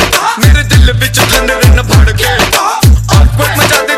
मेरे दिल विच ठंडे न फड़ के awkward मचा